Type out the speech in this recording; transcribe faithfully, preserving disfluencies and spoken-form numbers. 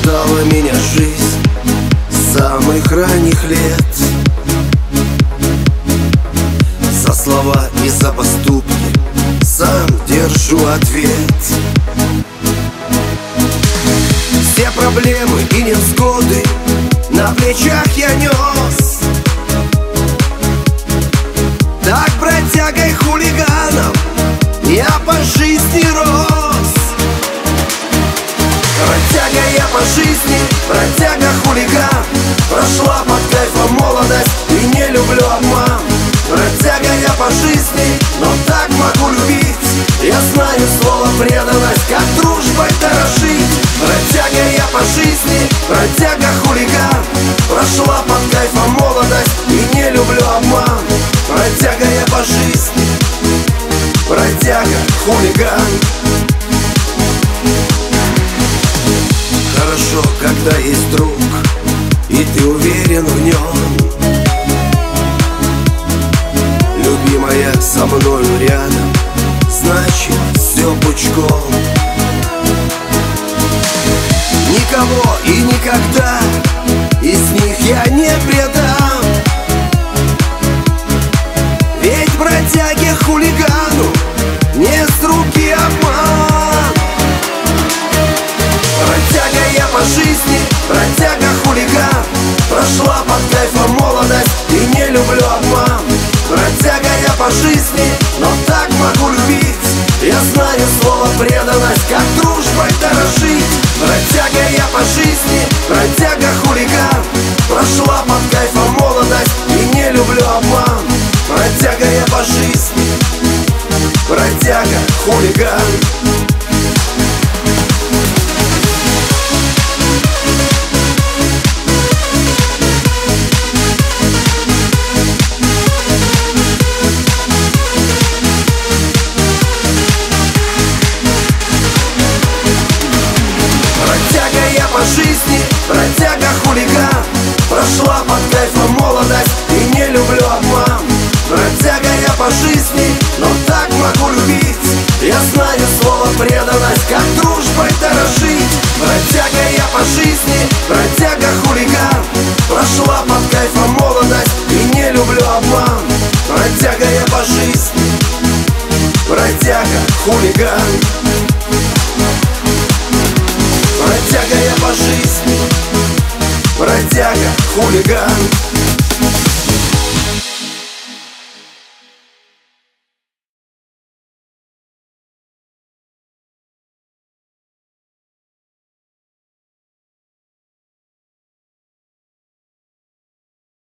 Измотала меня жизнь с самых ранних лет. За слова и за поступки сам держу ответ. Все проблемы и невзгоды на плечах я нес. Так бродягой хулиганом я по жизни рос. Бродяга я по жизни, бродяга хулиган. Прошла под кайфом молодость и не люблю обман. Бродяга я по жизни, но так могу любить. Я знаю слово преданность, как дружбой дорожить. Бродяга я по жизни, бродяга хулиган. Прошла под кайфом молодость и не люблю обман. Бродяга я по жизни, бродяга хулиган. Хорошо, когда есть друг, и ты уверен в нем. Любимая со мною рядом, значит все пучком. Никого и никогда из них я не предам. Ведь бродяге хулигану не с руки обман. Бродяга я по жизни, бродяга хулиган. Прошла под кайфом молодость и не люблю обман. Бродяга я по жизни, но так могу любить. Я знаю слово преданность, как дружбой дорожить. Бродяга я по жизни, бродяга хулиган. Прошла под кайфом молодость и не люблю обман. Бродяга я по жизни, бродяга хулиган. По жизни, бродяга хулиган. Прошла под кайфом молодость и не люблю обман. Бродяга я по жизни, но так могу любить. Я знаю слово преданность, как дружбой дорожить. Бродяга я по жизни, бродяга хулиган. Прошла под кайфом молодость и не люблю обман. Бродяга я по жизни, бродяга хулиган. Бродяга я по жизни, бродяга хулиган.